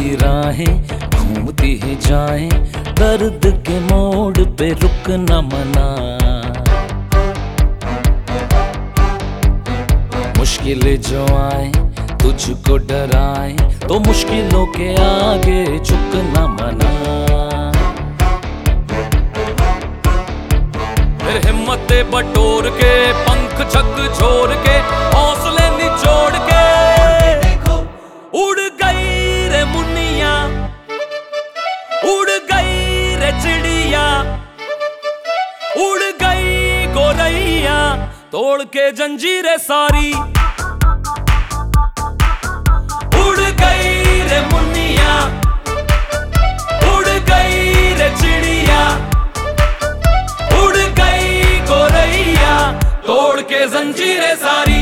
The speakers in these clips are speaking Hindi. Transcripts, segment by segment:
की राहें घूमती ही जाएं, दर्द के मोड़ पे रुक न मना। मुश्किलें जो आए तुझको डराए, तो मुश्किलों के आगे झुक न मना। फिर हिम्मतें बटोर के, पंख झकझोर के, हौसले निचोड़ के, उड़ गई रे मुन्निया, उड़ गई रे चिड़िया, उड़ गई गोरैया, तोड़ के जंजीरें सारी। उड़ गई रे मुन्निया, उड़ गई रे चिड़िया, उड़ गई गोरैया, तोड़ के जंजीरें सारी।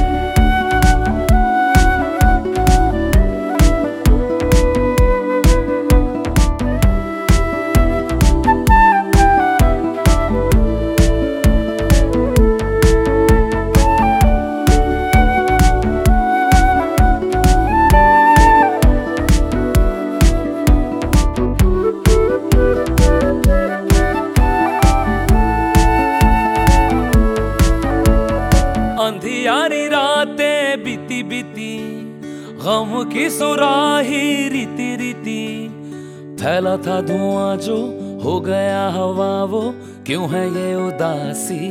अंधियारी रातें बीती बीती, गम की सुराही रीति रीति, फैला था धुआं जो हो गया हवा, वो क्यों है ये उदासी।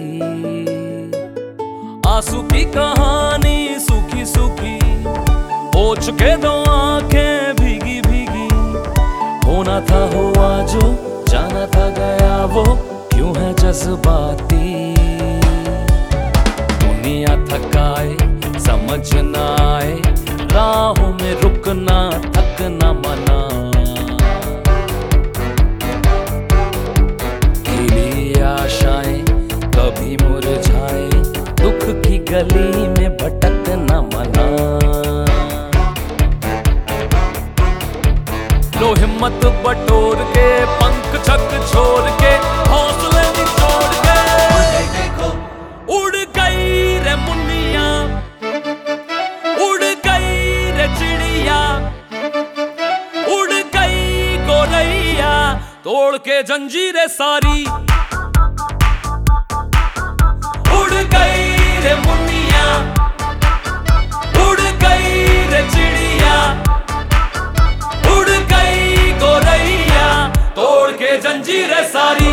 आंसू की कहानी सूखी सूखी, हो चुके दो आंखें भीगी भीगी, होना था हुआ जो जाना था गया, वो क्यों है जज्बाती। दुनिया थकाए समझ न आए, राहों में रुकना थकना मना। खिली आशाएं कभी मुरझाए, दुख की गली में भटकना मना। लो हिम्मत बटोर के, पंख झकझोर के, हौसले निचोड़ के, उड़ गई रे मुन्निया, उड़ गई रे चिड़िया, उड़ गई गोरैया, तोड़ के जंजीरें सारी। उड़ गई रे मुन्निया, उड़ गई रे चिड़िया, उड़ गई गोरैया, तोड़ के जंजीरें सारी।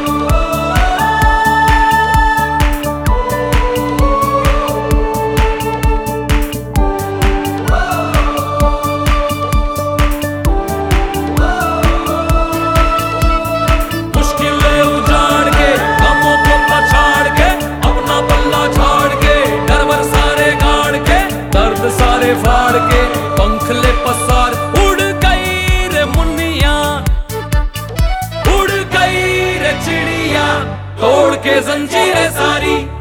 फाड़ के पंख ले पसार, उड़ गई रे मुन्निया, उड़ गई रे चिड़िया, तोड़ के जंजीरें सारी।